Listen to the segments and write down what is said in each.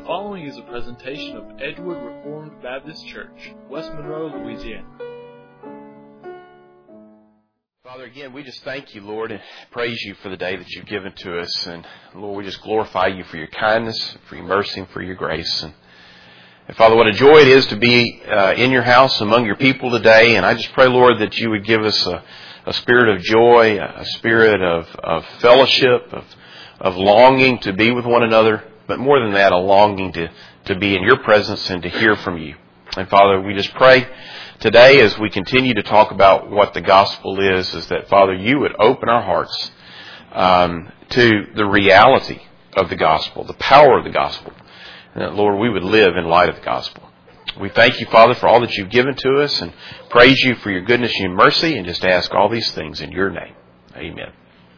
The following is a presentation of Edgewood Reformed Baptist Church, West Monroe, Louisiana. Father, again, we just thank you, Lord, and praise you for the day that you've given to us. And Lord, we just glorify you for your kindness, for your mercy, and for your grace. And Father, what a joy it is to be in your house among your people today. And I just pray, Lord, that you would give us a spirit of joy, a spirit of fellowship, of longing to be with one another. But more than that, a longing to be in your presence and to hear from you. And Father, we just pray today as we continue to talk about what the gospel is that, Father, you would open our hearts to the reality of the gospel, the power of the gospel. And that, Lord, we would live in light of the gospel. We thank you, Father, for all that you've given to us and praise you for your goodness and your mercy and just ask all these things in your name. Amen.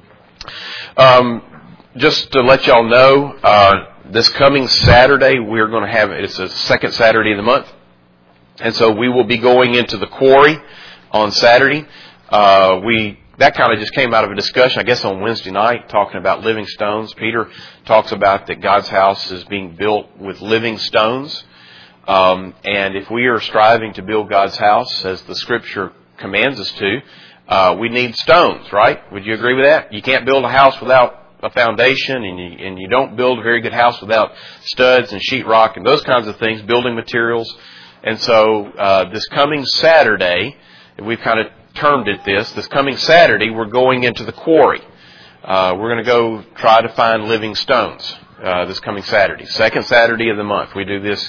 Just to let y'all know, this coming Saturday, we're going to have, it's the second Saturday of the month. And so we will be going into the quarry on Saturday. That kind of just came out of a discussion, I guess, on Wednesday night, talking about living stones. Peter talks about that God's house is being built with living stones. And if we are striving to build God's house, as the Scripture commands us to, we need stones, right? Would you agree with that? You can't build a house without a foundation, and you don't build a very good house without studs and sheetrock and those kinds of things, building materials. And so this coming Saturday, we've kind of termed it this coming Saturday, we're going into the quarry. We're going to go try to find living stones this coming Saturday, second Saturday of the month. We do this,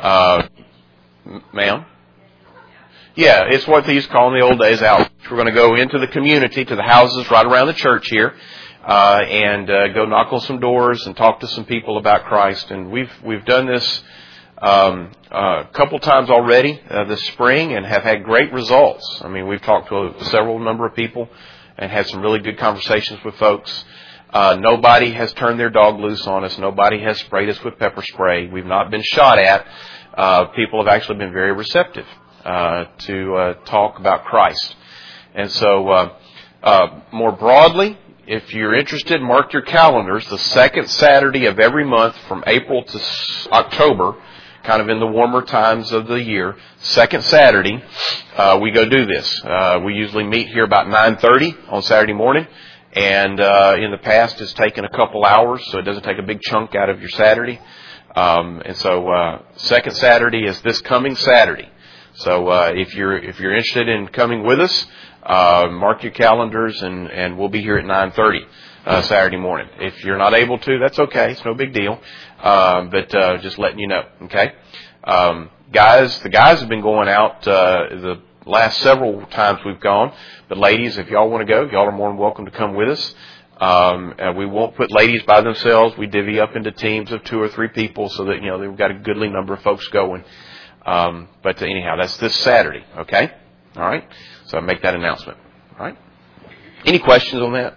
ma'am? Yeah, it's what they used to call in the old days outreach. We're going to go into the community, to the houses right around the church here, and go knock on some doors and talk to some people about Christ. And we've done this a couple times already this spring and have had great results. I mean, we've talked to several number of people and had some really good conversations with folks. Nobody has turned their dog loose on us. Nobody has sprayed us with pepper spray. We've not been shot at. People have actually been very receptive to talk about Christ. And so more broadly, if you're interested, mark your calendars. The second Saturday of every month from April to October, kind of in the warmer times of the year, second Saturday, we go do this. We usually meet here about 9:30 on Saturday morning. And in the past, it's taken a couple hours, so it doesn't take a big chunk out of your Saturday. And so second Saturday is this coming Saturday. So if you're interested in coming with us, mark your calendars, and we'll be here at 9:30 Saturday morning. If you're not able to, that's okay. It's no big deal. But just letting you know, okay? The guys have been going out the last several times we've gone. But ladies, if y'all want to go, y'all are more than welcome to come with us. We won't put ladies by themselves. We divvy up into teams of 2 or 3 people so that, we've got a goodly number of folks going. But anyhow, that's this Saturday, okay? All right? So I make that announcement. All right? Any questions on that?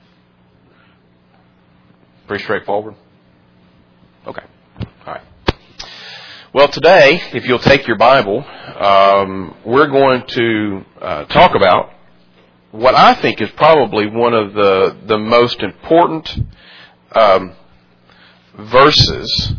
Pretty straightforward? Okay. All right. Well, today, if you'll take your Bible, we're going to talk about what I think is probably one of the most important verses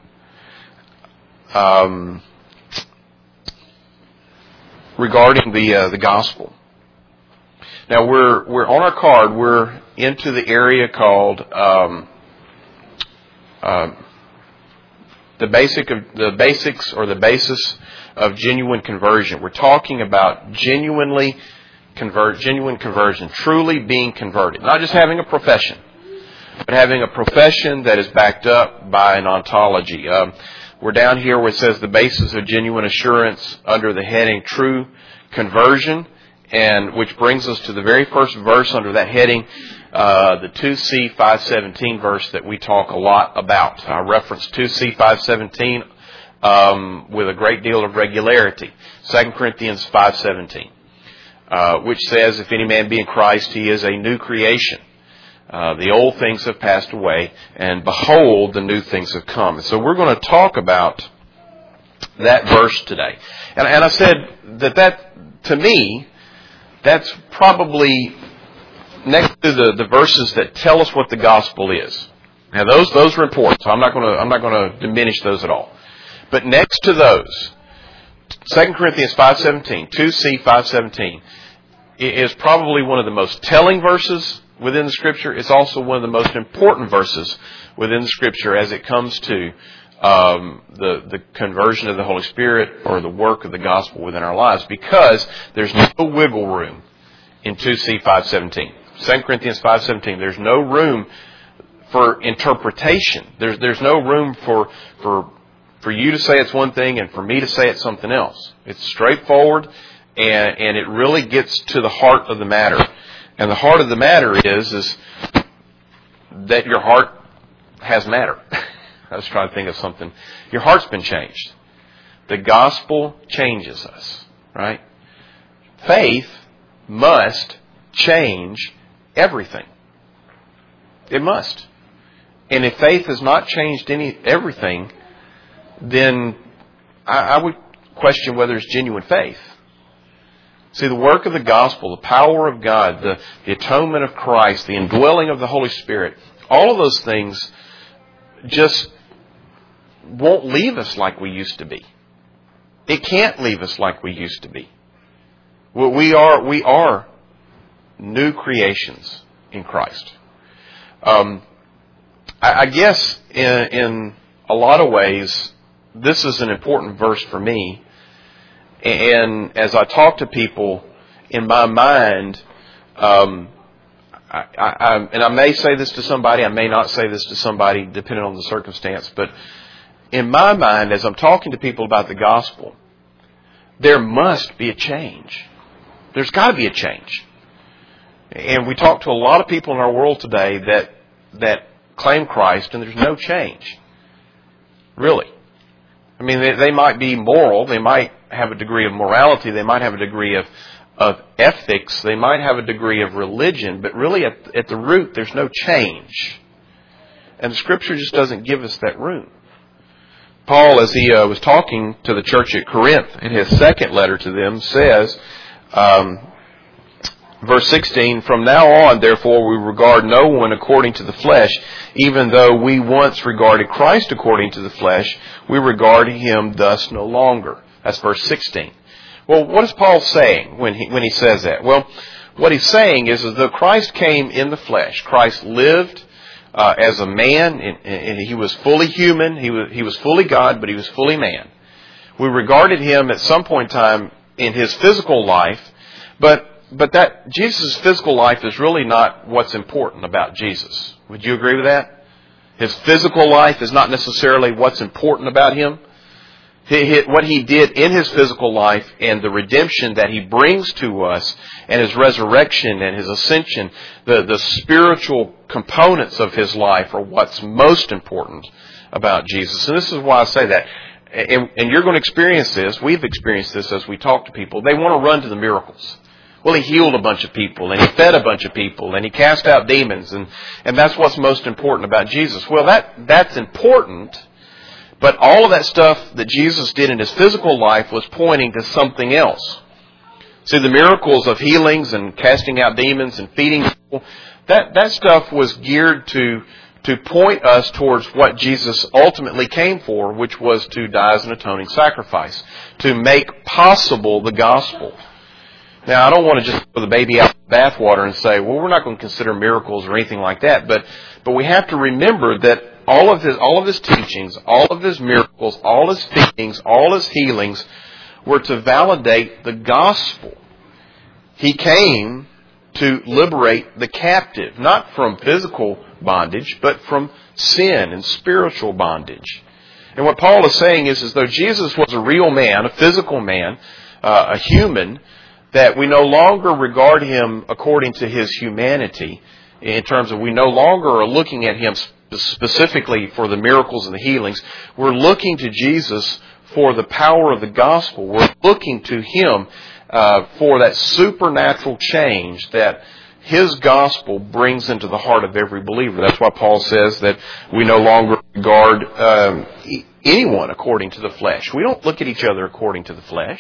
regarding the gospel. Now we're on our card. We're into the area called the basis of genuine conversion. We're talking about genuine conversion, truly being converted, not just having a profession, but having a profession that is backed up by an ontology. We're down here where it says the basis of genuine assurance under the heading True Conversion, and which brings us to the very first verse under that heading, the 2C 5:17 verse that we talk a lot about. I reference 2C 5:17 with a great deal of regularity. 2 Corinthians 5:17, which says, if any man be in Christ, he is a new creation. The old things have passed away, and behold, the new things have come. So we're going to talk about that verse today. And I said that to me, that's probably next to the verses that tell us what the gospel is. Now those are important, so I'm not going to diminish those at all. But next to those, 2 Corinthians 5:17, 2C 5:17, is probably one of the most telling verses within the Scripture. It's also one of the most important verses within the Scripture as it comes to the conversion of the Holy Spirit or the work of the gospel within our lives, because there's no wiggle room in 2C 5:17. 2 Corinthians 5:17, there's no room for interpretation. There's no room for you to say it's one thing and for me to say it's something else. It's straightforward, and it really gets to the heart of the matter. And the heart of the matter is that your heart has matter. I was trying to think of something. Your heart's been changed. The gospel changes us, right? Faith must change everything. It must. And if faith has not changed everything, then I would question whether it's genuine faith. See, the work of the gospel, the power of God, the atonement of Christ, the indwelling of the Holy Spirit, all of those things just won't leave us like we used to be. It can't leave us like we used to be. We are new creations in Christ. I guess in a lot of ways, this is an important verse for me. And as I talk to people, in my mind, and I may say this to somebody, I may not say this to somebody, depending on the circumstance, but in my mind, as I'm talking to people about the gospel, there must be a change. There's got to be a change. And we talk to a lot of people in our world today that claim Christ, and there's no change. Really. I mean, they might be moral, they might have a degree of morality, they might have a degree of ethics, they might have a degree of religion, but really at the root, there's no change. And the Scripture just doesn't give us that room. Paul, as he was talking to the church at Corinth in his second letter to them, says, verse 16, "From now on, therefore, we regard no one according to the flesh. Even though we once regarded Christ according to the flesh, we regard him thus no longer." That's verse 16. Well, what is Paul saying when he says that? Well, what he's saying is that Christ came in the flesh. Christ lived as a man, and he was fully human. He was fully God, but he was fully man. We regarded him at some point in time in his physical life, but that Jesus' physical life is really not what's important about Jesus. Would you agree with that? His physical life is not necessarily what's important about him. What he did in his physical life and the redemption that he brings to us and his resurrection and his ascension, the spiritual components of his life are what's most important about Jesus. And this is why I say that. And you're going to experience this. We've experienced this as we talk to people. They want to run to the miracles. Well, he healed a bunch of people, and he fed a bunch of people, and he cast out demons, and that's what's most important about Jesus. Well, that's important, but all of that stuff that Jesus did in his physical life was pointing to something else. See, the miracles of healings and casting out demons and feeding people, that stuff was geared to point us towards what Jesus ultimately came for, which was to die as an atoning sacrifice, to make possible the gospel. Now, I don't want to just throw the baby out with the bathwater and say, well, we're not going to consider miracles or anything like that. But we have to remember that all of his teachings, all of his miracles, all his feedings, all his healings were to validate the gospel. He came to liberate the captive, not from physical bondage, but from sin and spiritual bondage. And what Paul is saying is, as though Jesus was a real man, a physical man, a human, that we no longer regard him according to his humanity, in terms of we no longer are looking at him specifically for the miracles and the healings. We're looking to Jesus for the power of the gospel. We're looking to him for that supernatural change that his gospel brings into the heart of every believer. That's why Paul says that we no longer regard anyone according to the flesh. We don't look at each other according to the flesh.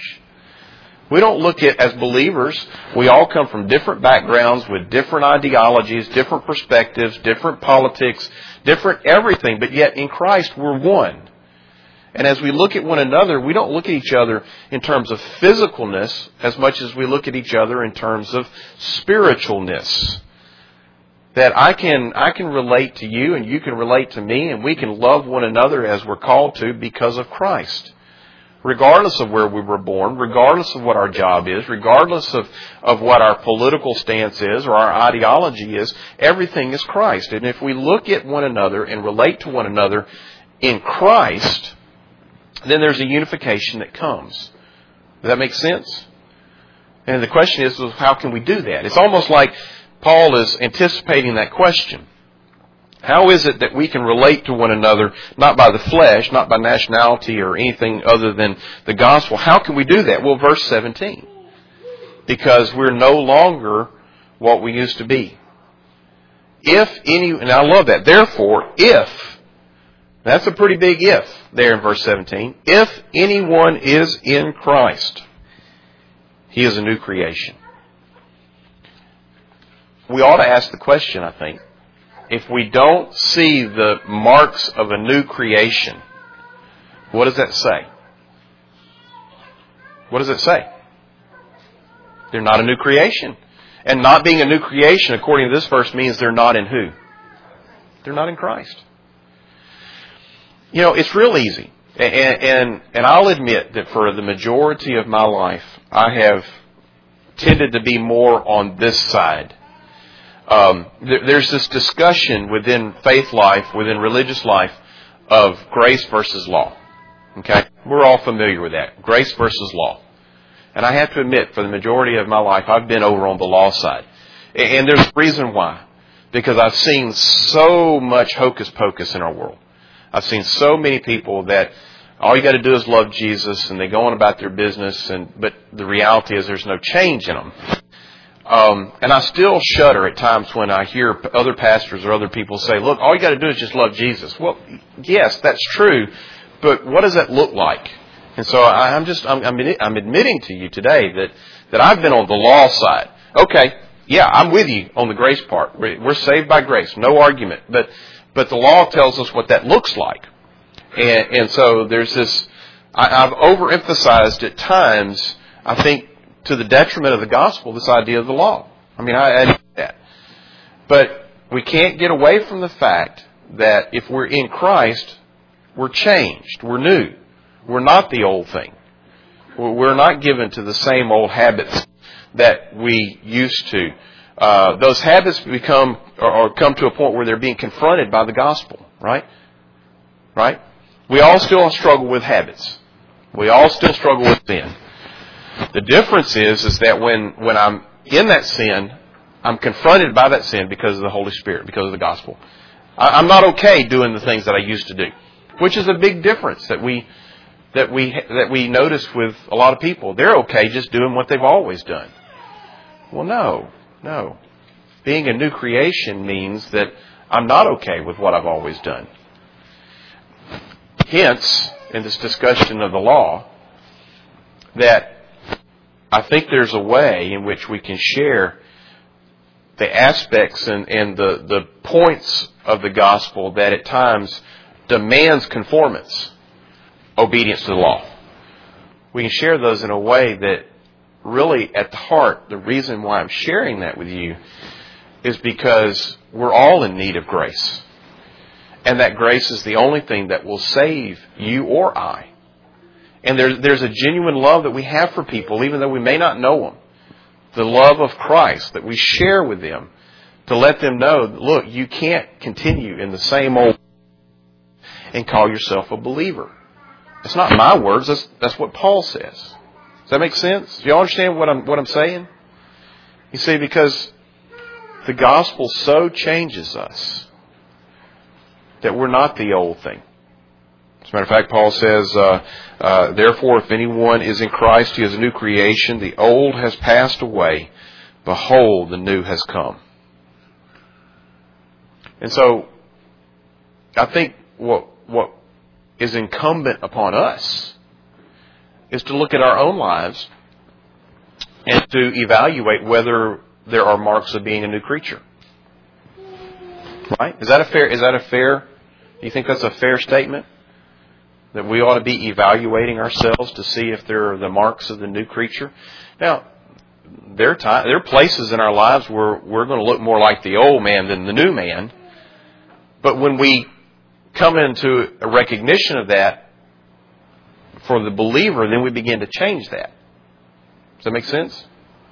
We don't look at, as believers, we all come from different backgrounds with different ideologies, different perspectives, different politics, different everything, but yet in Christ we're one. And as we look at one another, we don't look at each other in terms of physicalness as much as we look at each other in terms of spiritualness. That I can relate to you and you can relate to me, and we can love one another as we're called to because of Christ. Regardless of where we were born, regardless of what our job is, regardless of what our political stance is or our ideology is, everything is Christ. And if we look at one another and relate to one another in Christ, then there's a unification that comes. Does that make sense? And the question is, well, how can we do that? It's almost like Paul is anticipating that question. How is it that we can relate to one another, not by the flesh, not by nationality or anything other than the gospel? How can we do that? Well, verse 17. Because we're no longer what we used to be. And I love that. Therefore, that's a pretty big if there in verse 17. If anyone is in Christ, he is a new creation. We ought to ask the question, I think. If we don't see the marks of a new creation, what does that say? What does it say? They're not a new creation. And not being a new creation, according to this verse, means they're not in who? They're not in Christ. You know, it's real easy. And I'll admit that for the majority of my life, I have tended to be more on this side. There's this discussion within faith life, within religious life, of grace versus law. Okay? We're all familiar with that. Grace versus law. And I have to admit, for the majority of my life, I've been over on the law side. And there's a reason why. Because I've seen so much hocus pocus in our world. I've seen so many people that all you got to do is love Jesus, and they go on about their business, but the reality is there's no change in them. And I still shudder at times when I hear other pastors or other people say, look, all you got to do is just love Jesus. Well, yes, that's true, but what does that look like? And so I'm admitting to you today that I've been on the law side. Okay, yeah, I'm with you on the grace part. We're saved by grace, no argument. But the law tells us what that looks like. And so there's this, I've overemphasized at times, I think, to the detriment of the gospel, this idea of the law. I mean, I admit that. But we can't get away from the fact that if we're in Christ, we're changed. We're new. We're not the old thing. We're not given to the same old habits that we used to. Those habits become or come to a point where they're being confronted by the gospel, right? Right? We all still struggle with habits. We all still struggle with sin. The difference is that when I'm in that sin, I'm confronted by that sin because of the Holy Spirit, because of the gospel. I'm not okay doing the things that I used to do, which is a big difference that we notice with a lot of people. They're okay just doing what they've always done. Well, no. Being a new creation means that I'm not okay with what I've always done. Hence, in this discussion of the law, that I think there's a way in which we can share the aspects and the points of the gospel that at times demands conformance, obedience to the law. We can share those in a way that really at the heart, the reason why I'm sharing that with you is because we're all in need of grace. And that grace is the only thing that will save you or I. And there's a genuine love that we have for people, even though we may not know them. The love of Christ that we share with them to let them know, look, you can't continue in the same old and call yourself a believer. It's not my words. That's what Paul says. Does that make sense? Do you all understand what I'm saying? You see, because the gospel so changes us that we're not the old thing. As a matter of fact, Paul says, therefore, if anyone is in Christ, he is a new creation. The old has passed away. Behold, the new has come. And so, I think what is incumbent upon us is to look at our own lives and to evaluate whether there are marks of being a new creature. Right? Is that a fair, do you think that's a fair statement? That we ought to be evaluating ourselves to see if there are the marks of the new creature? Now, there are places in our lives where we're going to look more like the old man than the new man. But when we come into a recognition of that for the believer, then we begin to change that. Does that make sense?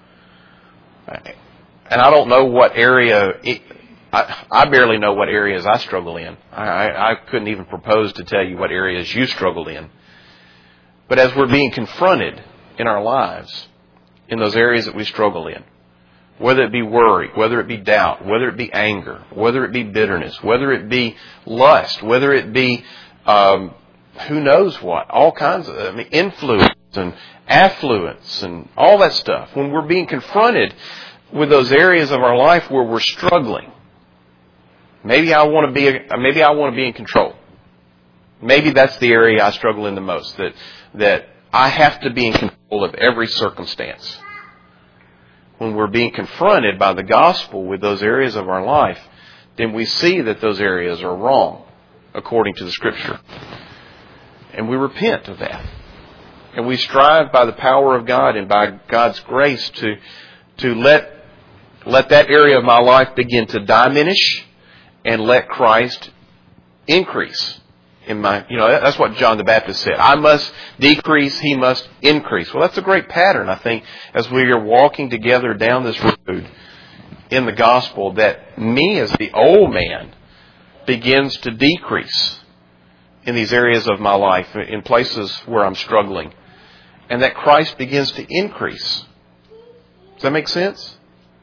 And I don't know what area, I barely know what areas I struggle in. I couldn't even propose to tell you what areas you struggle in. But as we're being confronted in our lives, in those areas that we struggle in, whether it be worry, whether it be doubt, whether it be anger, whether it be bitterness, whether it be lust, whether it be who knows what, all kinds of influence and affluence and all that stuff. When we're being confronted with those areas of our life where we're struggling, maybe I want to be in control. Maybe that's the area I struggle in the most, that I have to be in control of every circumstance. When we're being confronted by the gospel with those areas of our life, then we see that those areas are wrong according to the Scripture. And we repent of that. And we strive by the power of God and by God's grace to let that area of my life begin to diminish and let Christ increase. That's what John the Baptist said. I must decrease, he must increase. Well, that's a great pattern, I think, as we are walking together down this road in the gospel, that me as the old man begins to decrease in these areas of my life, in places where I'm struggling, and that Christ begins to increase. Does that make sense?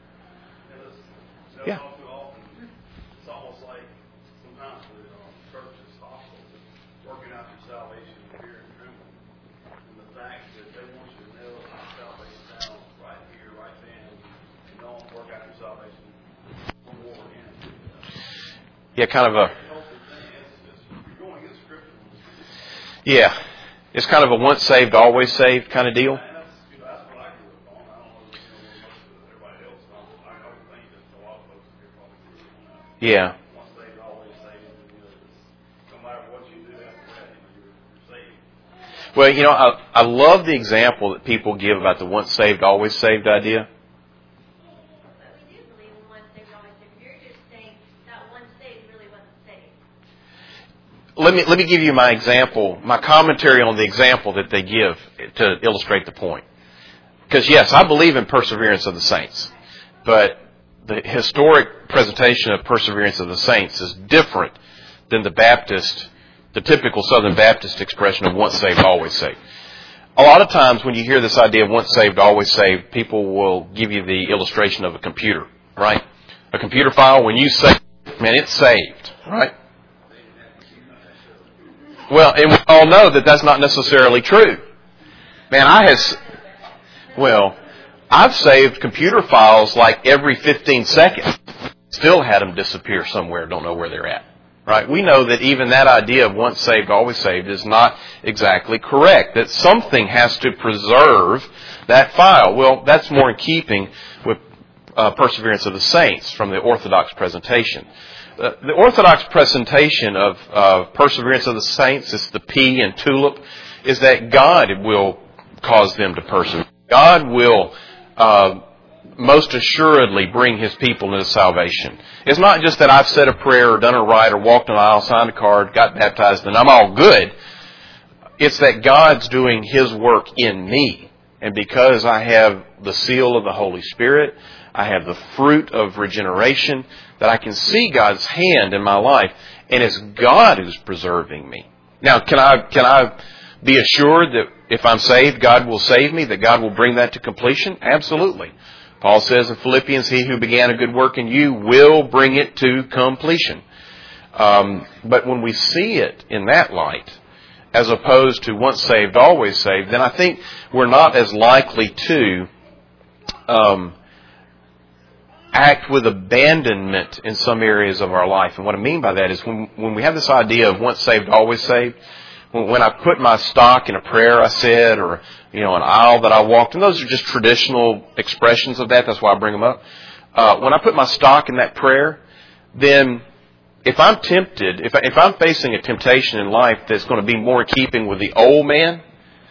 Yeah. Yeah, kind of a... Yeah. It's kind of a once saved, always saved kind of deal. Yeah. Well, I love the example that people give about the once saved, always saved idea. Let me give you my example, my commentary on the example that they give to illustrate the point. Because yes, I believe in perseverance of the saints, but the historic presentation of perseverance of the saints is different than the typical Southern Baptist expression of once saved, always saved. A lot of times when you hear this idea of once saved, always saved, people will give you the illustration of a computer, right? A computer file, when you save it, man, it's saved, right? Well, and we all know that that's not necessarily true. Man, I've saved computer files like every 15 seconds. Still had them disappear somewhere, don't know where they're at. Right? We know that even that idea of once saved, always saved is not exactly correct. That something has to preserve that file. Well, that's more in keeping with perseverance of the saints from the Orthodox presentation. The Orthodox presentation of perseverance of the saints, it's the P in tulip, is that God will cause them to persevere. God will most assuredly bring His people into salvation. It's not just that I've said a prayer or done a rite or walked an aisle, signed a card, got baptized, and I'm all good. It's that God's doing His work in me. And because I have the seal of the Holy Spirit, I have the fruit of regeneration, that I can see God's hand in my life, and it's God who's preserving me. Now, can I be assured that if I'm saved, God will save me, that God will bring that to completion? Absolutely. Paul says in Philippians, He who began a good work in you will bring it to completion. But when we see it in that light, as opposed to once saved, always saved, then I think we're not as likely to act with abandonment in some areas of our life. And what I mean by that is when we have this idea of once saved, always saved, when I put my stock in a prayer I said, or an aisle that I walked, and those are just traditional expressions of that. That's why I bring them up. When I put my stock in that prayer, then if I'm tempted, if I'm facing a temptation in life that's going to be more in keeping with the old man,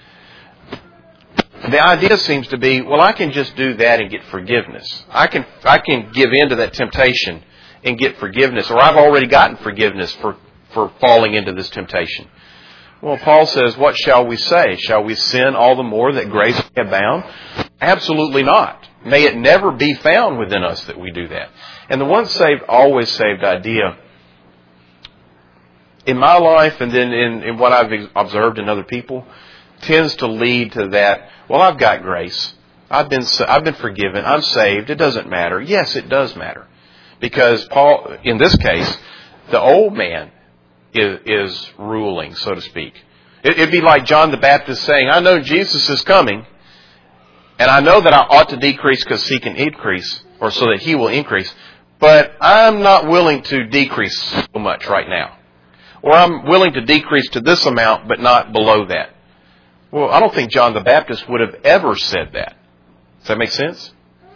the idea seems to be, well, I can just do that and get forgiveness. I can give in to that temptation and get forgiveness, or I've already gotten forgiveness for falling into this temptation. Well, Paul says, what shall we say? Shall we sin all the more that grace may abound? Absolutely not. May it never be found within us that we do that. And the once saved, always saved idea, in my life and then in what I've observed in other people, tends to lead to that, well, I've got grace. I've been forgiven. I'm saved. It doesn't matter. Yes, it does matter. Because Paul, in this case, the old man is ruling, so to speak. It'd be like John the Baptist saying, I know Jesus is coming, and I know that I ought to decrease because he can increase, or so that he will increase, but I'm not willing to decrease so much right now. Or I'm willing to decrease to this amount, but not below that. Well, I don't think John the Baptist would have ever said that. Does that make sense?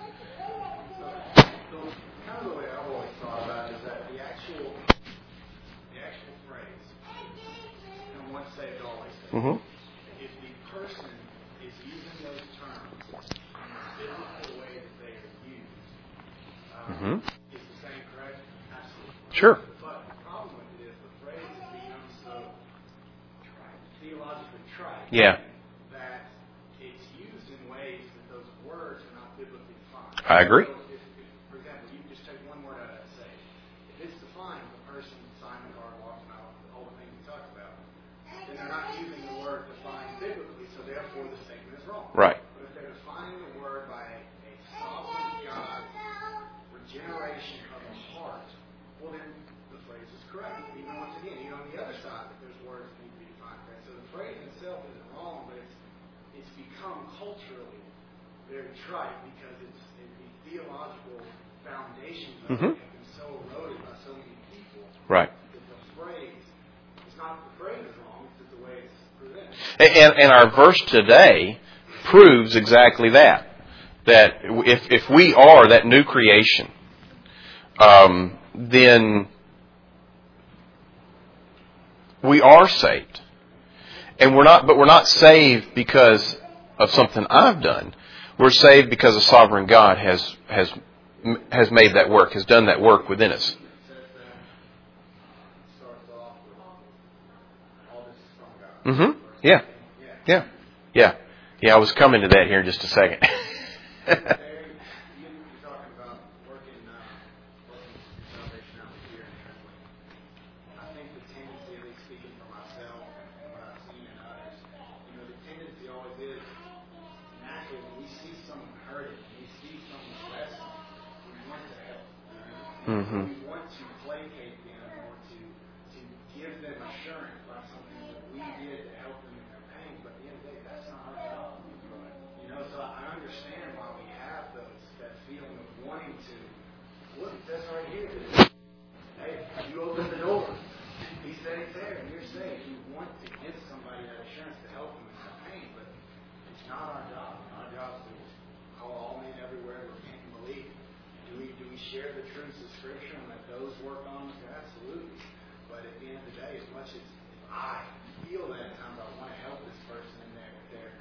Mm-hmm. If the person is using those terms in the biblical way that they are used, is the same correct? Absolutely. Sure. But the problem with it is the phrase has become so theologically trite that it's used in ways that those words are not biblically defined. I agree. So if, for example, you just take one word out of that and say, if it's defined, the person signed the card, walked out, all the things we talked about, then they're not using the word defined biblically, so therefore the statement is wrong. Right. But if they're defining the word by a sovereign God, regeneration of the heart, well then the phrase is correct. Even once again, even on the other side, that there's words that need to be defined. Right? So the phrase itself isn't wrong, but it's become culturally very trite because the theological foundations of it have been so eroded by so many people. Right. That the phrase is not the phrase is wrong, it's the way it's presented. And our verse today proves exactly that. That if we are that new creation, then we are saved. And we're not saved because of something I've done. We're saved because a sovereign God has made that work, has done that work within us. Mm-hmm. Yeah. Yeah. Yeah. Yeah, I was coming to that here in just a second. You're talking about working salvation out here and trembling. I think the tendency, at least speaking for myself and what I've seen in others, the tendency always is naturally when we see someone hurting, when we see someone wrestling, we want to help. Mm-hmm. We want to placate them or to give them assurance about something that we did to help them in their pain. But at the end of the day, that's not our job. So I understand why we have that feeling of wanting to look. That's right here. Hey, you open the door. He said it's there, and you're safe. You want to give somebody that assurance to help them in their pain, but it's not our job. Our job is to call all men everywhere who can't believe. Do we share the truths of Scripture and let those work on us? Absolutely. But at the end of the day, as much as I feel that at times I want to help this person in their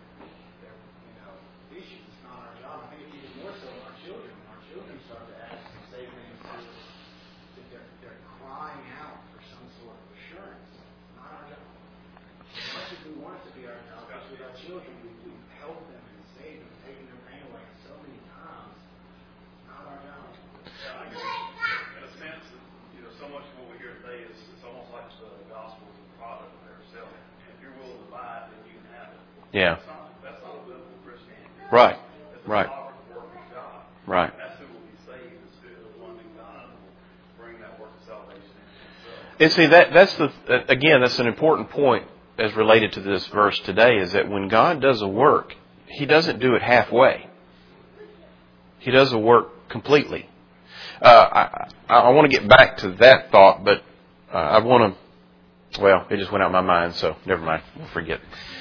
issues, it's not our job. I think it's even more so in our children. When our children start to ask and say things to us, that they're crying out for some sort of assurance. It's not our job. As much as we want it to be our job, because with our children, we've helped them and saved them, taken their pain away so many times. It's not our job. Yeah, I guess in a sense, so much of what we hear today is it's almost like the gospel is a product of their self. If you're willing to buy it, then you can have it. Yeah. That's not a biblical Christianity. Right. It's Right. a power of the work of God. Right. That's who will be saved. Is who the one that God will bring that work of salvation into himself. And see, that's an important point as related to this verse today, is that when God does a work, He doesn't do it halfway. He does the work completely. I want to get back to that thought, but I want to, well, it just went out of my mind, so never mind. We'll forget.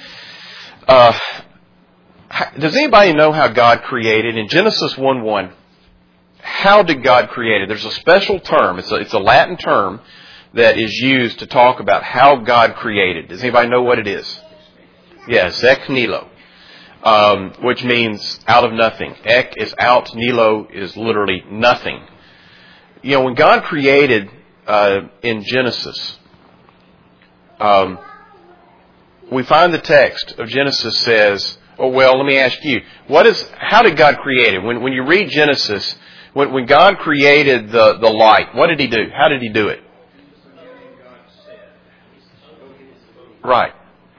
Does anybody know how God created? In Genesis 1:1, how did God create it? There's a special term. It's a Latin term that is used to talk about how God created. Does anybody know what it is? Yes, ek nilo, which means out of nothing. Ek is out, nilo is literally nothing. You know, when God created in Genesis, we find the text of Genesis says, oh, well, let me ask you, how did God create it? When you read Genesis, when God created the light, what did He do? How did He do it? Right.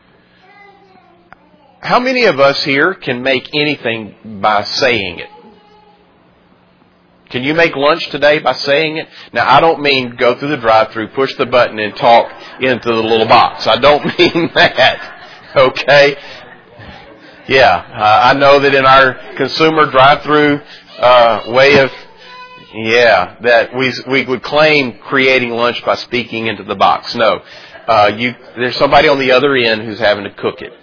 How many of us here can make anything by saying it? Can you make lunch today by saying it? Now, I don't mean go through the drive-thru, push the button, and talk into the little box. I don't mean that. Okay? Yeah, I know that in our consumer drive-thru way of, that we would claim creating lunch by speaking into the box. No, there's somebody on the other end who's having to cook it.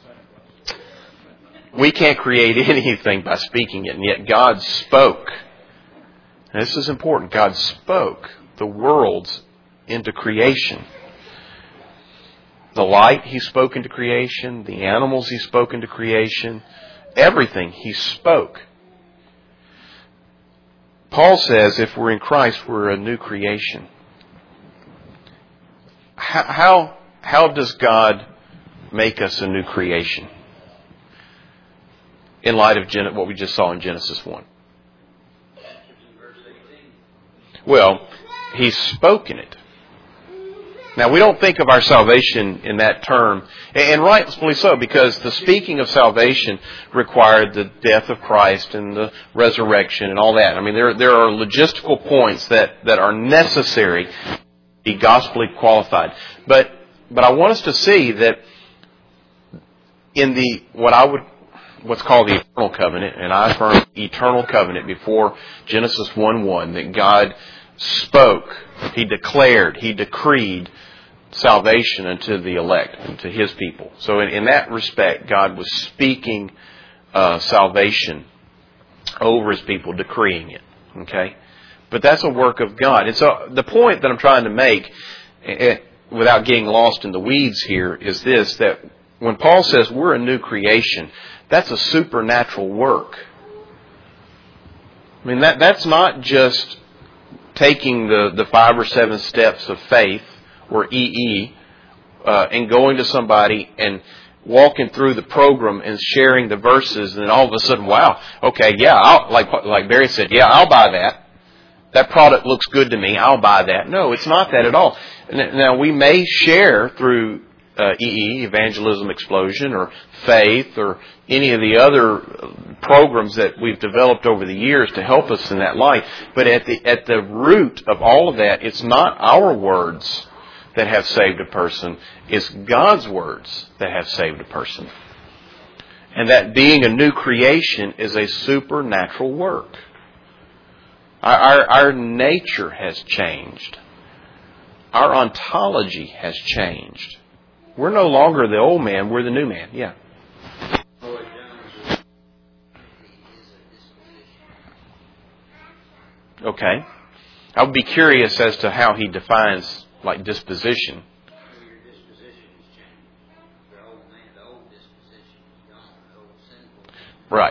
We can't create anything by speaking it, and yet God spoke. And this is important. God spoke the worlds into creation. The light He spoke into creation. The animals He spoke into creation. Everything He spoke. Paul says if we're in Christ, we're a new creation. How does God make us a new creation? In light of what we just saw in Genesis 1. Well, He's spoken it. Now, we don't think of our salvation in that term, and rightfully so, because the speaking of salvation required the death of Christ and the resurrection and all that. I mean, there are logistical points that are necessary to be gospelly qualified. But I want us to see that in what's called the eternal covenant, and I affirm eternal covenant before Genesis 1:1, that God spoke, He declared, He decreed salvation unto the elect, unto His people. So in that respect, God was speaking salvation over His people, decreeing it. Okay? But that's a work of God. And so the point that I'm trying to make, without getting lost in the weeds here, is this, that when Paul says we're a new creation, that's a supernatural work. I mean, that's not just taking the 5 or 7 steps of faith, or EE, and going to somebody and walking through the program and sharing the verses, and then all of a sudden, wow, okay, yeah, like Barry said, yeah, I'll buy that. That product looks good to me, I'll buy that. No, it's not that at all. Now, we may share through EE, Evangelism Explosion, or Faith, or any of the other programs that we've developed over the years to help us in that light. But at the root of all of that, it's not our words that have saved a person. It's God's words that have saved a person. And that being a new creation is a supernatural work. Our nature has changed. Our ontology has changed. We're no longer the old man, we're the new man. Yeah. Okay. I would be curious as to how he defines, like, disposition. Your disposition has changed. The old man, the old disposition is gone. The old sinful. Right.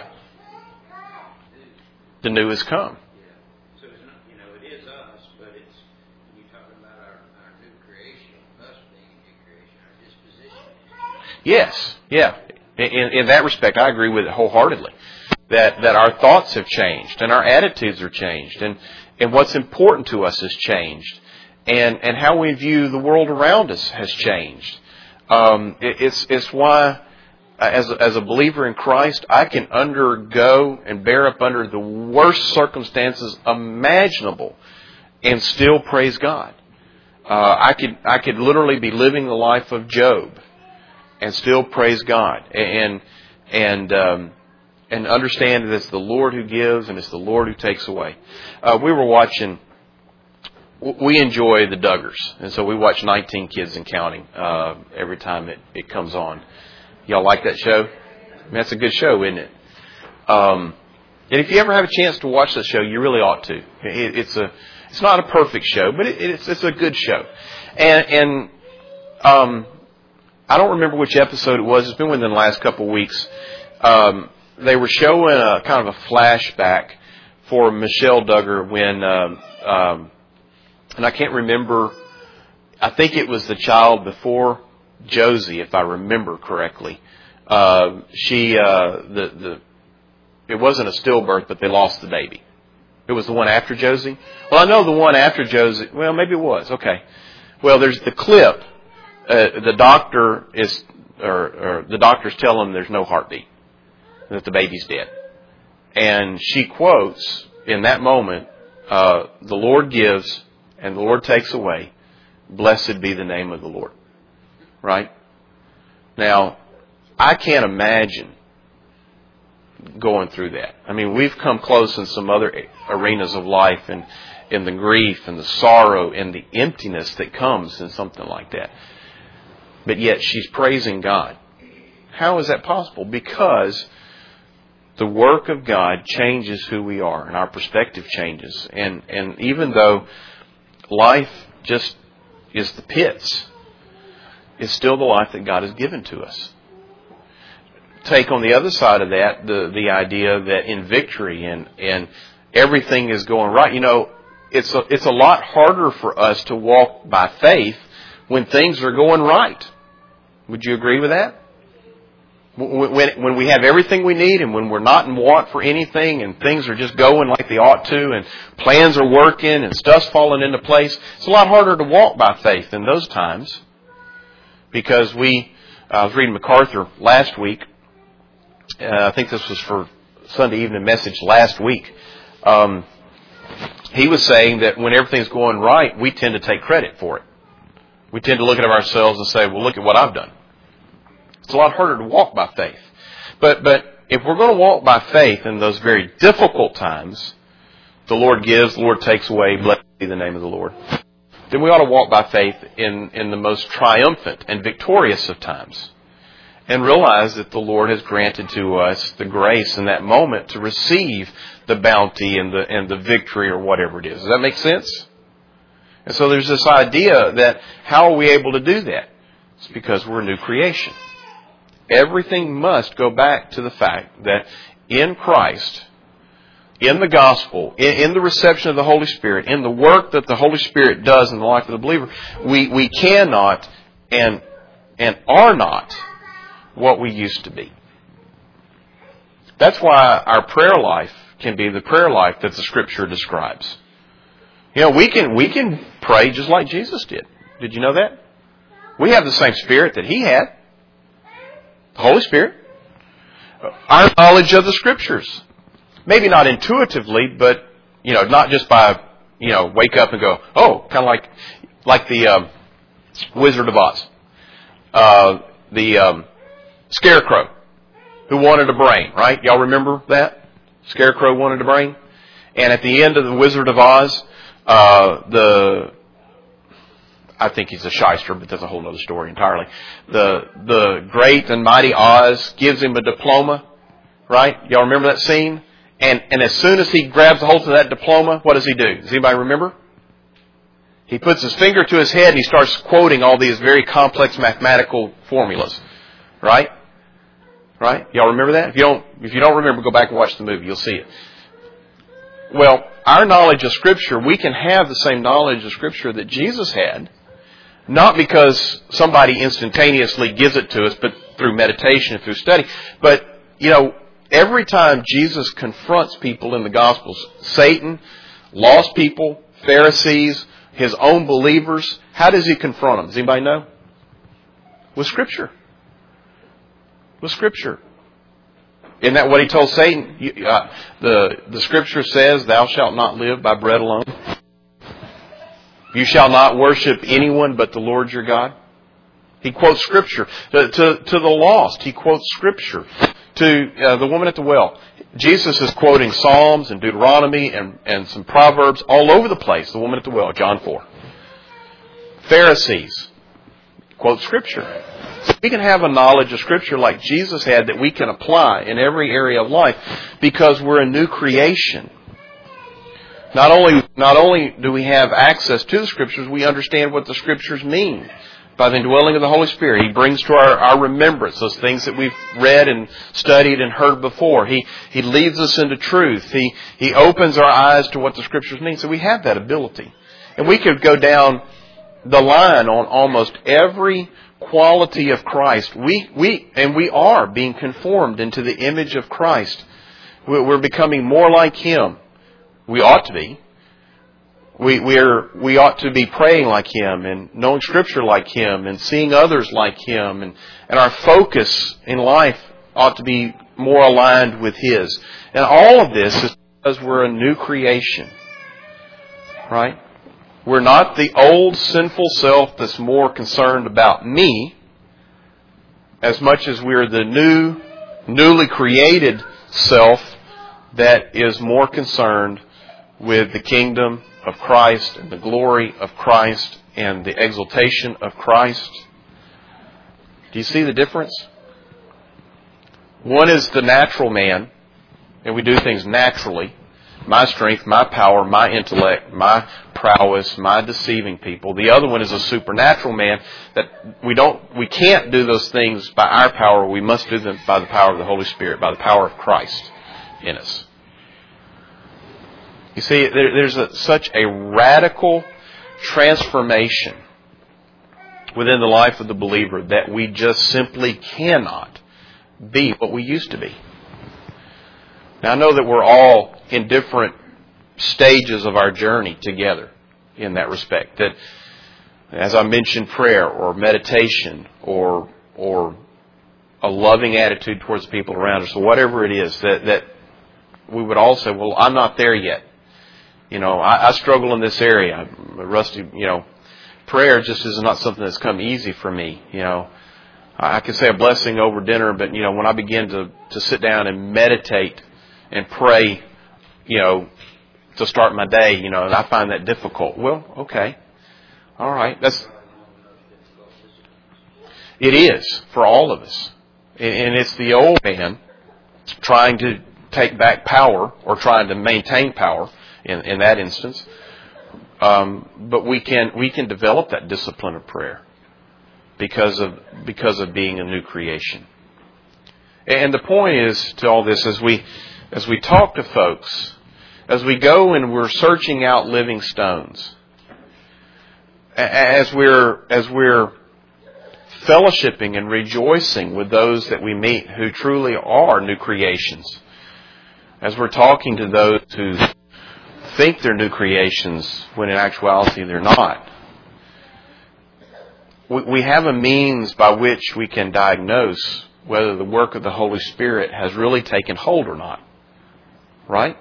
The new has come. Yeah. So it's not, it is us, but it's, when you're talking about our new creation, us being a new creation, our disposition is changed. Yes. Yeah. In that respect, I agree with it wholeheartedly. That our thoughts have changed and our attitudes are changed and what's important to us has changed and how we view the world around us has changed. It's why as a believer in Christ, I can undergo and bear up under the worst circumstances imaginable and still praise God. I could literally be living the life of Job and still praise God and understand that it's the Lord who gives and it's the Lord who takes away. We enjoy the Duggars, and so we watch 19 Kids and Counting every time it comes on. Y'all like that show? I mean, that's a good show, isn't it? And if you ever have a chance to watch that show, you really ought to. It's not a perfect show, but it's a good show. And I don't remember which episode it was. It's been within the last couple of weeks. They were showing a kind of a flashback for Michelle Duggar when, and I can't remember, I think it was the child before Josie, if I remember correctly. It wasn't a stillbirth, but they lost the baby. It was the one after Josie? Well, I know the one after Josie. Well, maybe it was. Okay. Well, there's the clip. The doctor is, or the doctors tell him there's no heartbeat, that the baby's dead. And she quotes in that moment, the Lord gives and the Lord takes away. Blessed be the name of the Lord. Right? Now, I can't imagine going through that. I mean, we've come close in some other arenas of life, and in the grief and the sorrow and the emptiness that comes in something like that. But yet she's praising God. How is that possible? Because the work of God changes who we are, and our perspective changes. And even though life just is the pits, it's still the life that God has given to us. Take on the other side of that the idea that in victory and everything is going right. You know, it's a lot harder for us to walk by faith when things are going right. Would you agree with that? When we have everything we need and when we're not in want for anything and things are just going like they ought to and plans are working and stuff's falling into place, it's a lot harder to walk by faith in those times. Because I was reading MacArthur last week. I think this was for Sunday evening message last week. He was saying that when everything's going right, we tend to take credit for it. We tend to look at ourselves and say, well, look at what I've done. It's a lot harder to walk by faith. But if we're going to walk by faith in those very difficult times, the Lord gives, the Lord takes away, blessed be the name of the Lord, then we ought to walk by faith in the most triumphant and victorious of times. And realize that the Lord has granted to us the grace in that moment to receive the bounty and the victory or whatever it is. Does that make sense? And so there's this idea that how are we able to do that? It's because we're a new creation. Everything must go back to the fact that in Christ, in the gospel, in the reception of the Holy Spirit, in the work that the Holy Spirit does in the life of the believer, we cannot and are not what we used to be. That's why our prayer life can be the prayer life that the Scripture describes. You know, we can pray just like Jesus did. Did you know that? We have the same Spirit that He had. The Holy Spirit. Our knowledge of the Scriptures. Maybe not intuitively, but, you know, not just by, you know, wake up and go, oh, kind of like the Wizard of Oz. The Scarecrow who wanted a brain, right? Y'all remember that? Scarecrow wanted a brain. And at the end of the Wizard of Oz, I think he's a shyster, but that's a whole other story entirely. The great and mighty Oz gives him a diploma, right? Y'all remember that scene? And as soon as he grabs a hold of that diploma, what does he do? Does anybody remember? He puts his finger to his head and he starts quoting all these very complex mathematical formulas. Right? Right? Y'all remember that? If you don't remember, go back and watch the movie. You'll see it. Well, our knowledge of Scripture, we can have the same knowledge of Scripture that Jesus had, not because somebody instantaneously gives it to us, but through meditation and through study. But, you know, every time Jesus confronts people in the Gospels, Satan, lost people, Pharisees, His own believers, how does He confront them? Does anybody know? With Scripture. With Scripture. Isn't that what He told Satan? The Scripture says, thou shalt not live by bread alone. You shall not worship anyone but the Lord your God. He quotes Scripture. To the lost, He quotes Scripture. To the woman at the well, Jesus is quoting Psalms and Deuteronomy and some Proverbs all over the place. The woman at the well, John 4. Pharisees quote Scripture. So we can have a knowledge of Scripture like Jesus had that we can apply in every area of life because we're a new creation. Not only do we have access to the Scriptures, we understand what the Scriptures mean. By the indwelling of the Holy Spirit, He brings to our remembrance those things that we've read and studied and heard before. He leads us into truth. He opens our eyes to what the Scriptures mean. So we have that ability. And we could go down the line on almost every quality of Christ. We are being conformed into the image of Christ. We're becoming more like Him. We ought to be. We ought to be praying like Him and knowing Scripture like Him and seeing others like Him. And our focus in life ought to be more aligned with His. And all of this is because we're a new creation. Right? We're not the old sinful self that's more concerned about me as much as we're the newly created self that is more concerned with the kingdom of Christ and the glory of Christ and the exaltation of Christ. Do you see the difference? One is the natural man, and we do things naturally. My strength, my power, my intellect, my prowess, my deceiving people. The other one is a supernatural man that we can't do those things by our power. We must do them by the power of the Holy Spirit, by the power of Christ in us. You see, there's such a radical transformation within the life of the believer that we just simply cannot be what we used to be. Now, I know that we're all in different stages of our journey together in that respect. That, as I mentioned, prayer or meditation or a loving attitude towards people around us, or whatever it is, that we would all say, well, I'm not there yet. I struggle in this area. I'm rusty, prayer just is not something that's come easy for me. I can say a blessing over dinner, but, when I begin to sit down and meditate and pray, to start my day, and I find that difficult. Well, okay. All right. It is for all of us. And it's the old man trying to take back power or trying to maintain power in that instance. But we can develop that discipline of prayer because of being a new creation. And the point is to all this, as we talk to folks, as we go and we're searching out living stones, as we're fellowshipping and rejoicing with those that we meet who truly are new creations, as we're talking to those who think they're new creations when in actuality they're not, we have a means by which we can diagnose whether the work of the Holy Spirit has really taken hold or not. Right?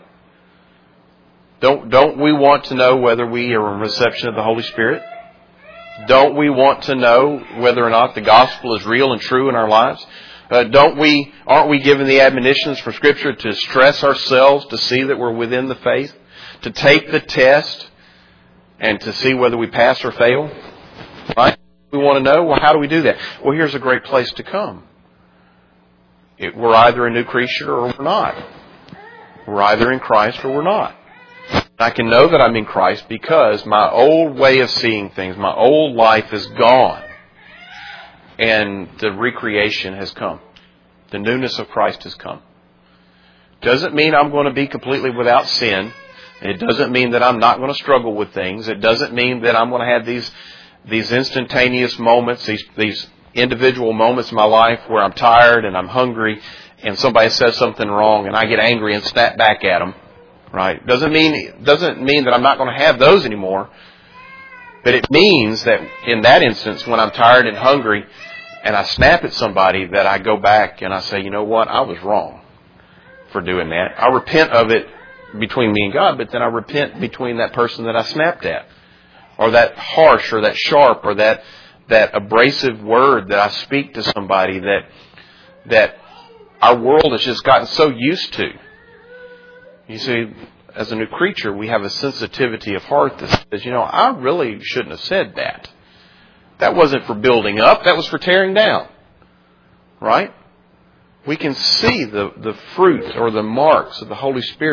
Don't we want to know whether we are in reception of the Holy Spirit? Don't we want to know whether or not the gospel is real and true in our lives? Aren't we given the admonitions from Scripture to stress ourselves to see that we're within the faith? To take the test and to see whether we pass or fail? Right? We want to know, well, how do we do that? Well, here's a great place to come. We're either a new creature or we're not. We're either in Christ or we're not. I can know that I'm in Christ because my old way of seeing things, my old life is gone. And the recreation has come. The newness of Christ has come. Doesn't mean I'm going to be completely without sin. It doesn't mean that I'm not going to struggle with things. It doesn't mean that I'm going to have these instantaneous moments, these individual moments in my life where I'm tired and I'm hungry and somebody says something wrong and I get angry and snap back at them. Right? Doesn't mean that I'm not going to have those anymore. But it means that in that instance, when I'm tired and hungry and I snap at somebody, that I go back and I say, you know what? I was wrong for doing that. I repent of it between me and God, but then I repent between that person that I snapped at, or that harsh or that sharp or that abrasive word that I speak to somebody that our world has just gotten so used to. You see, as a new creature, we have a sensitivity of heart that says, I really shouldn't have said that. That wasn't for building up. That was for tearing down. Right? We can see the fruit or the marks of the Holy Spirit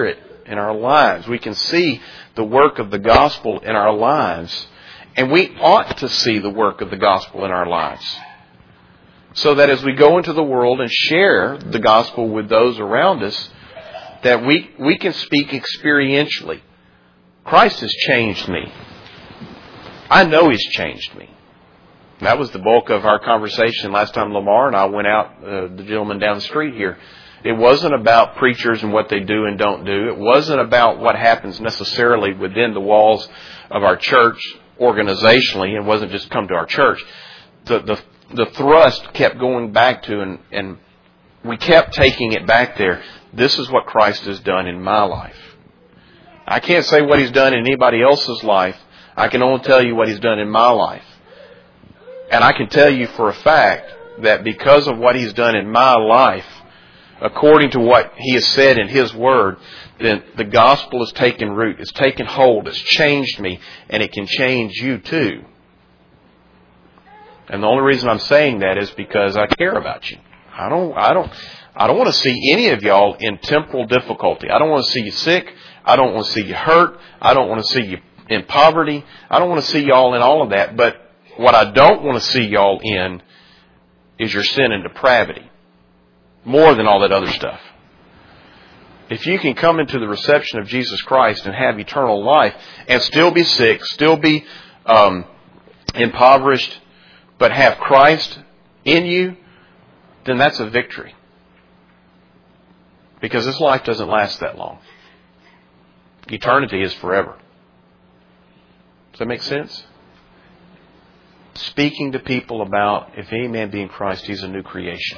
in our lives. We can see the work of the gospel in our lives. And we ought to see the work of the gospel in our lives. So that as we go into the world and share the gospel with those around us, that we can speak experientially. Christ has changed me. I know He's changed me. That was the bulk of our conversation last time Lamar and I went out, the gentleman down the street here. It wasn't about preachers and what they do and don't do. It wasn't about what happens necessarily within the walls of our church organizationally. It wasn't just come to our church. The thrust kept going back to, and we kept taking it back there. This is what Christ has done in my life. I can't say what He's done in anybody else's life. I can only tell you what He's done in my life. And I can tell you for a fact that because of what He's done in my life, according to what He has said in His Word, then the gospel has taken root, it's taken hold, it's changed me, and it can change you too. And the only reason I'm saying that is because I care about you. I don't want to see any of y'all in temporal difficulty. I don't want to see you sick. I don't want to see you hurt. I don't want to see you in poverty. I don't want to see y'all in all of that. But what I don't want to see y'all in is your sin and depravity. More than all that other stuff. If you can come into the reception of Jesus Christ and have eternal life and still be sick, still be impoverished, but have Christ in you, then that's a victory. Because this life doesn't last that long. Eternity is forever. Does that make sense? Speaking to people about, if any man be in Christ, he's a new creation.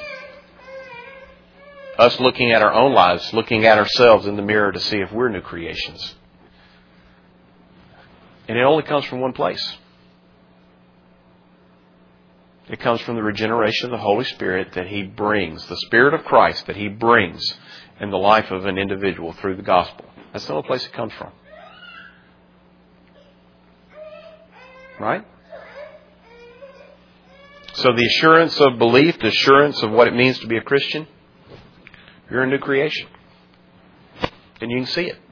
Us looking at our own lives, looking at ourselves in the mirror to see if we're new creations. And it only comes from one place. It comes from the regeneration of the Holy Spirit that He brings, the Spirit of Christ that He brings in the life of an individual through the gospel. That's the only place it comes from. Right? So the assurance of belief, the assurance of what it means to be a Christian, you're a new creation. And you can see it.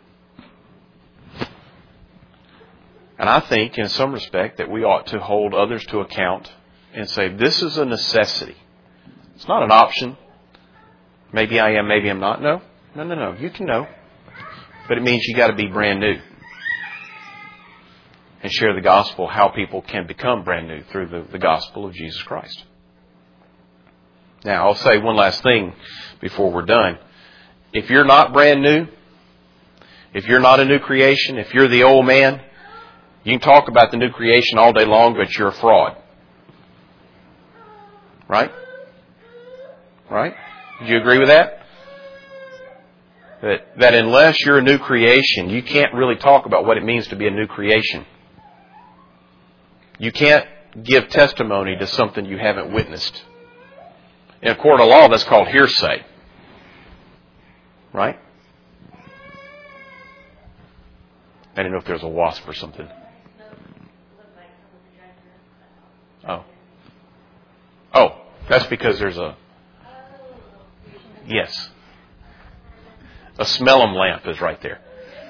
And I think, in some respect, that we ought to hold others to account and say, this is a necessity. It's not an option. Maybe I am, maybe I'm not. No. You can know. But it means you got to be brand new. And share the gospel, how people can become brand new through the gospel of Jesus Christ. Now, I'll say one last thing before we're done. If you're not brand new, if you're not a new creation, if you're the old man, you can talk about the new creation all day long, but you're a fraud. Right? Right? Do you agree with that? That unless you're a new creation, you can't really talk about what it means to be a new creation. You can't give testimony to something you haven't witnessed. In a court of law, that's called hearsay. Right? I didn't know if there was a wasp or something. Oh, that's because there's a... Yes. A smell-em lamp is right there.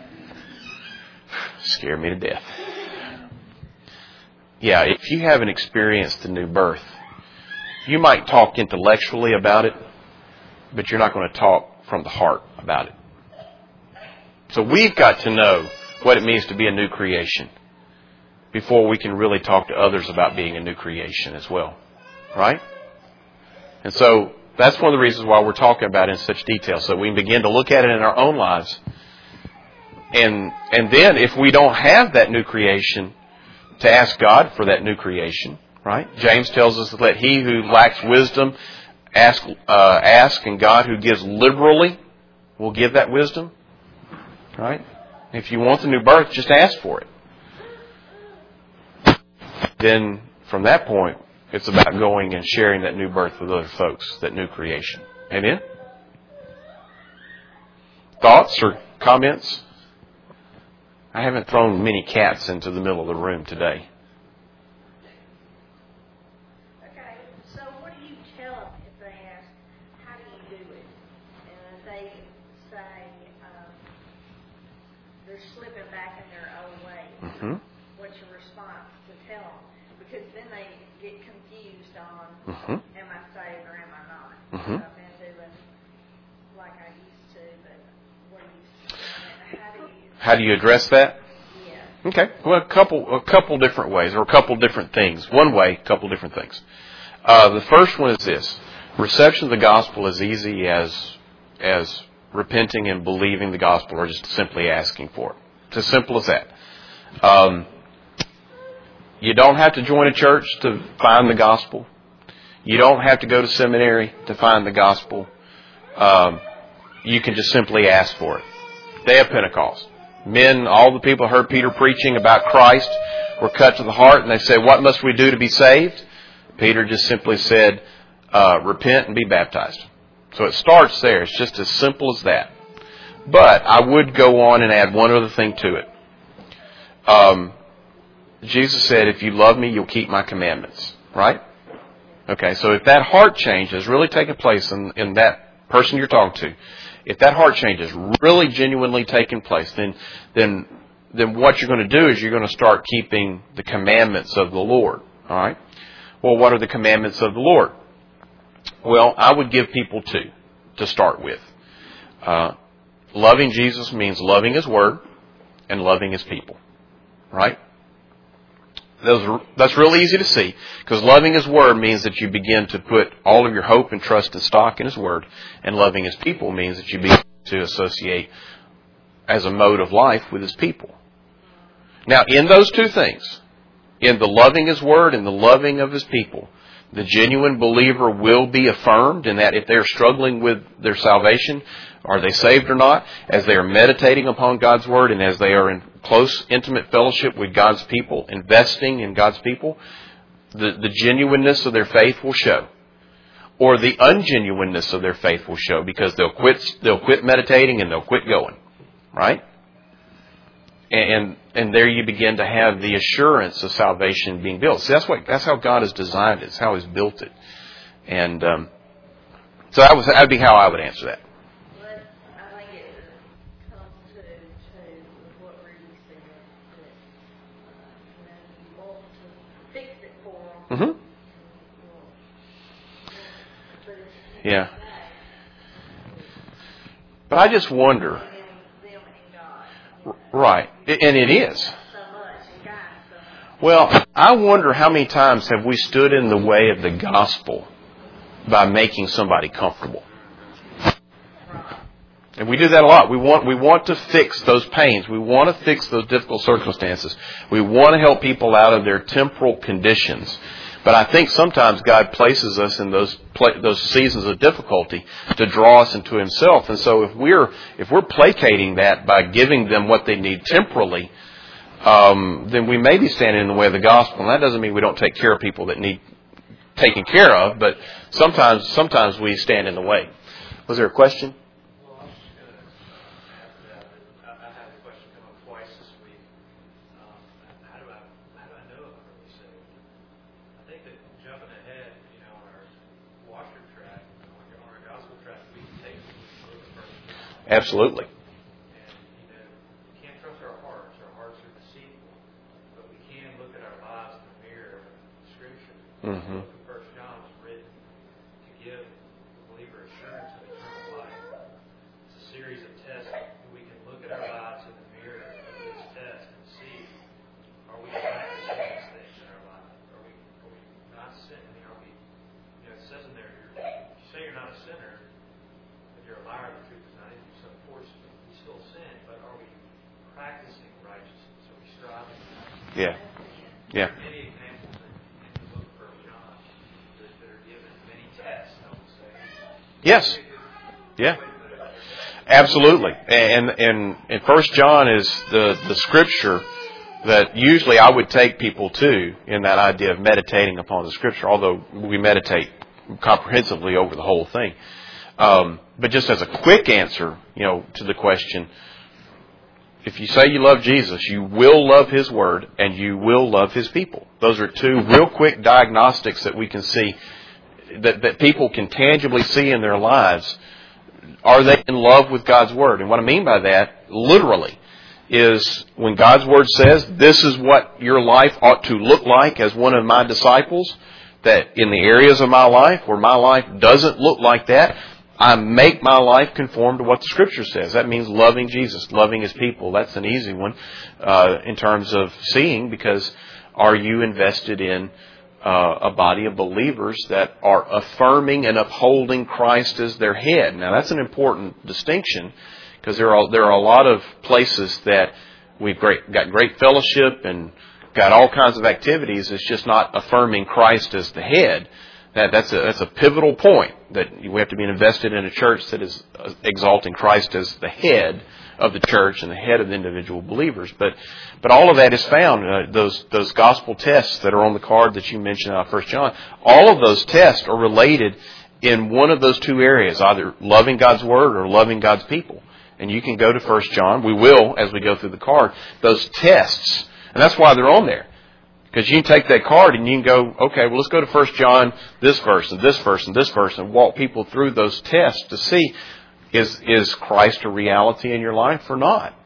Scared me to death. Yeah, if you haven't experienced the new birth, you might talk intellectually about it, but you're not going to talk from the heart about it. So we've got to know what it means to be a new creation before we can really talk to others about being a new creation as well. Right? And so that's one of the reasons why we're talking about it in such detail, so we can begin to look at it in our own lives. And then if we don't have that new creation, to ask God for that new creation. Right? James tells us that he who lacks wisdom ask, and God who gives liberally will give that wisdom. Right? If you want the new birth, just ask for it. Then from that point, it's about going and sharing that new birth with other folks, that new creation. Amen? Thoughts or comments? I haven't thrown many cats into the middle of the room today. Okay, so what do you tell them if they ask, how do you do it? And they say, Mm-hmm. What's your response to tell them? Because then they get confused on, Mm-hmm. am I saved or am I not? Mm-hmm. I've been doing like I used to, but what do you, How do you address that? yeah. Okay. Well, a couple different ways, or a couple different things. One way, a couple different things. The first one is this: reception of the gospel is easy as repenting and believing the gospel, or just simply asking for it. It's as simple as that. You don't have to join a church to find the gospel. You don't have to go to seminary to find the gospel. You can just simply ask for it. Day of Pentecost. Men, all the people heard Peter preaching about Christ were cut to the heart, and they said, "What must we do to be saved?" Peter just simply said, "Repent and be baptized." So it starts there. It's just as simple as that. But I would go on and add one other thing to it. Jesus said, "If you love me, you'll keep my commandments." Right? Okay, so if that heart change has really taken place in that person you're talking to, if that heart change has really genuinely taken place, then what you're going to do is you're going to start keeping the commandments of the Lord. All right? Well, what are the commandments of the Lord? Well, I would give people two to start with. Loving Jesus means loving His Word and loving His people. Right? That's real easy to see, because loving His Word means that you begin to put all of your hope and trust and stock in His Word, and loving His people means that you begin to associate as a mode of life with His people. Now, in those two things, in the loving His Word and the loving of His people, the genuine believer will be affirmed in that if they're struggling with their salvation, are they saved or not, as they are meditating upon God's Word and as they are in close, intimate fellowship with God's people, investing in God's people, the genuineness of their faith will show. Or the ungenuineness of their faith will show, because they'll quit meditating and they'll quit going. Right? And there you begin to have the assurance of salvation being built. See, that's how God has designed it. It's how He's built it. And so that would be how I would answer that. Well, I think it comes to what Rudy said, that you want to fix it for them. Mm-hmm. Yeah. But I just wonder. Right. And it is. Well, I wonder how many times have we stood in the way of the gospel by making somebody comfortable. And we do that a lot. We want to fix those pains. We want to fix those difficult circumstances. We want to help people out of their temporal conditions. But I think sometimes God places us in those seasons of difficulty to draw us into Himself. And so if we're placating that by giving them what they need temporally, then we may be standing in the way of the gospel. And that doesn't mean we don't take care of people that need taken care of, but sometimes we stand in the way. Was there a question? Absolutely. And, we can't trust our hearts. Our hearts are deceitful. But we can look at our lives in the mirror of Scripture. Mm-hmm. The book of 1 John was written to give the believer assurance of eternal life. It's a series of tests. We can look at our lives in the mirror of this test and see, are we practicing these things in our life? Are we not sinning? Are we, it says in there, if you say you're not a sinner, if you're a liar, the truth is not in you. So, of course, we still sin, but are we practicing righteousness? Are we striving? Yeah. Yeah. There are many examples in the book of 1 John that are given, many tests, I would say. Yes. Yeah. Absolutely. And 1 John is the scripture that usually I would take people to in that idea of meditating upon the Scripture, although we meditate comprehensively over the whole thing. But just as a quick answer, to the question, if you say you love Jesus, you will love His Word and you will love His people. Those are two real quick diagnostics that we can see, that people can tangibly see in their lives. Are they in love with God's Word? And what I mean by that, literally, is when God's Word says, this is what your life ought to look like as one of my disciples, that in the areas of my life where my life doesn't look like that, I make my life conform to what the Scripture says. That means loving Jesus, loving His people. That's an easy one in terms of seeing, because are you invested in a body of believers that are affirming and upholding Christ as their head? Now, that's an important distinction, because there are a lot of places that we've got great fellowship and got all kinds of activities. It's just not affirming Christ as the head. That's a pivotal point, that we have to be invested in a church that is exalting Christ as the head of the church and the head of the individual believers. But all of that is found. Those gospel tests that are on the card that you mentioned out of 1 John, all of those tests are related in one of those two areas, either loving God's Word or loving God's people. And you can go to 1 John. We will, as we go through the card, those tests. And that's why they're on there. Because you can take that card and you can go, okay, well, let's go to 1 John, this verse and this verse and this verse, and walk people through those tests to see, is Christ a reality in your life or not?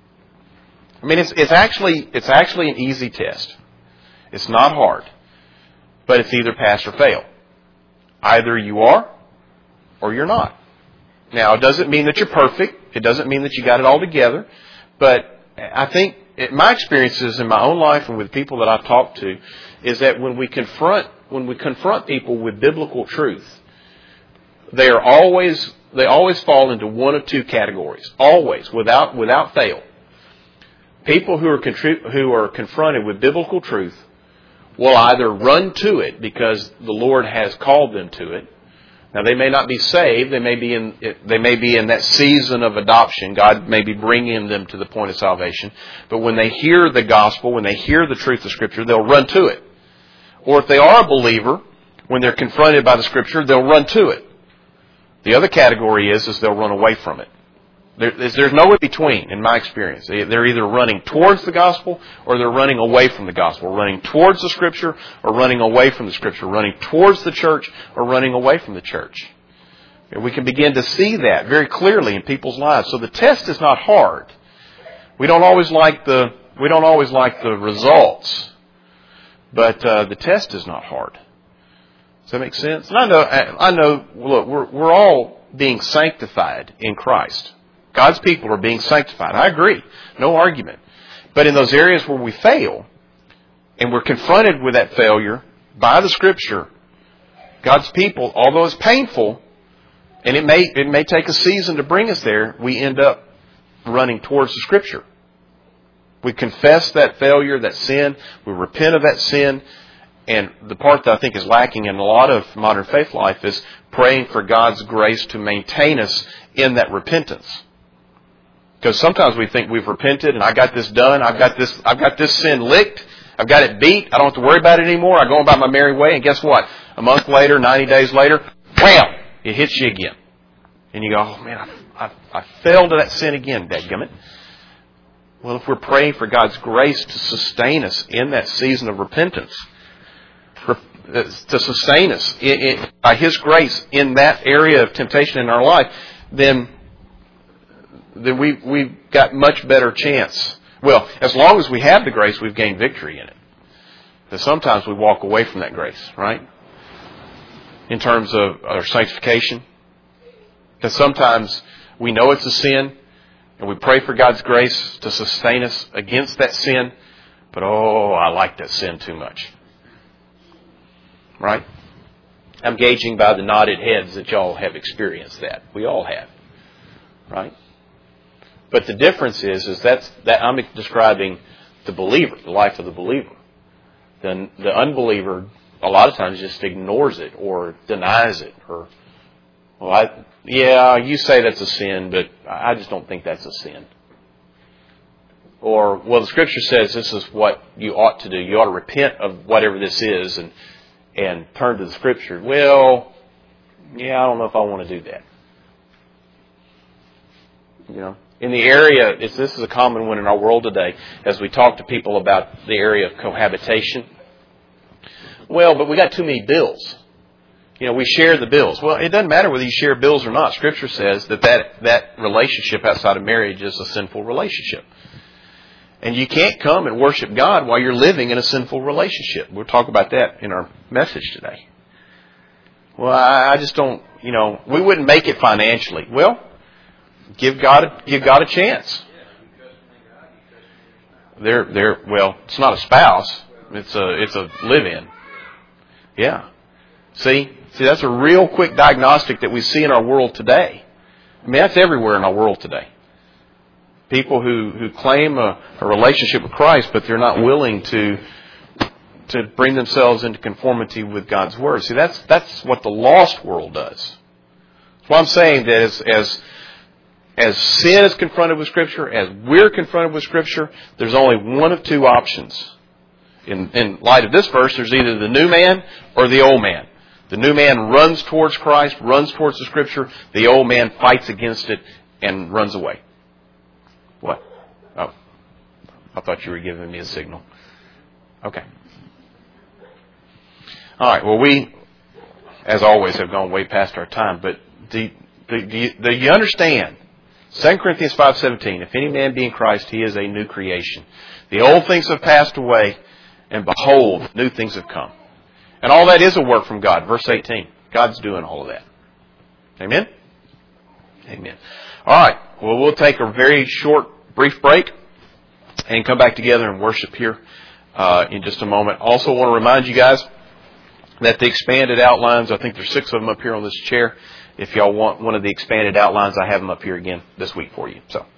I mean, it's actually an easy test. It's not hard. But it's either pass or fail. Either you are or you're not. Now, it doesn't mean that you're perfect. It doesn't mean that you got it all together. But I think my experiences in my own life and with people that I've talked to is that when we confront people with biblical truth, they always fall into one of two categories. Always, without fail. People who are confronted with biblical truth will either run to it because the Lord has called them to it. Now, they may not be saved. They may be in that season of adoption. God may be bringing them to the point of salvation. But when they hear the gospel, when they hear the truth of Scripture, they'll run to it. Or if they are a believer, when they're confronted by the Scripture, they'll run to it. The other category is they'll run away from it. There's no in between, in my experience. They're either running towards the gospel or they're running away from the gospel. Running towards the Scripture or running away from the Scripture. Running towards the church or running away from the church. And we can begin to see that very clearly in people's lives. So the test is not hard. We don't always like the results, but the test is not hard. Does that make sense? And I know. Look, we're all being sanctified in Christ. God's people are being sanctified. I agree. No argument. But in those areas where we fail, and we're confronted with that failure by the Scripture, God's people, although it's painful, and it may take a season to bring us there, we end up running towards the Scripture. We confess that failure, that sin. We repent of that sin. And the part that I think is lacking in a lot of modern faith life is praying for God's grace to maintain us in that repentance. Because sometimes we think we've repented and I got this done. I've got this sin licked. I've got it beat. I don't have to worry about it anymore. I go about my merry way. And guess what? A month later, 90 days later, wham! It hits you again. And you go, oh man, I fell to that sin again, dadgummit. Well, if we're praying for God's grace to sustain us in that season of repentance, to sustain us by His grace in that area of temptation in our life, then we've got much better chance. Well, as long as we have the grace, we've gained victory in it. But sometimes we walk away from that grace, right? In terms of our sanctification. Because sometimes we know it's a sin, and we pray for God's grace to sustain us against that sin, but I like that sin too much. Right? I'm gauging by the nodded heads that y'all have experienced that. We all have. Right? But the difference is that I'm describing the believer, the life of the believer. Then the unbeliever a lot of times just ignores it or denies it. Or, you say that's a sin, but I just don't think that's a sin. Or, the Scripture says this is what you ought to do. You ought to repent of whatever this is and turn to the Scripture. I don't know if I want to do that. In the area, this is a common one in our world today, as we talk to people about the area of cohabitation. But we got too many bills. We share the bills. Well, it doesn't matter whether you share bills or not. Scripture says that relationship outside of marriage is a sinful relationship. And you can't come and worship God while you're living in a sinful relationship. We'll talk about that in our message today. Well, I just don't, we wouldn't make it financially. Well, give God a chance. Well, it's not a spouse. It's a live-in. Yeah. See, that's a real quick diagnostic that we see in our world today. I mean, that's everywhere in our world today. People who claim a relationship with Christ, but they're not willing to bring themselves into conformity with God's Word. See, that's what the lost world does. That's why I'm saying that as sin is confronted with Scripture, as we're confronted with Scripture, there's only one of two options. In light of this verse, there's either the new man or the old man. The new man runs towards Christ, runs towards the Scripture. The old man fights against it and runs away. What? Oh, I thought you were giving me a signal. Okay. All right. Well, we, as always, have gone way past our time. But do you understand? 2 Corinthians 5:17. If any man be in Christ, he is a new creation. The old things have passed away, and behold, new things have come. And all that is a work from God. Verse 18. God's doing all of that. Amen? Amen. All right. Well, we'll take a very short, brief break and come back together and worship here in just a moment. Also want to remind you guys that the expanded outlines, I think there's 6 of them up here on this chair. If y'all want one of the expanded outlines, I have them up here again this week for you. So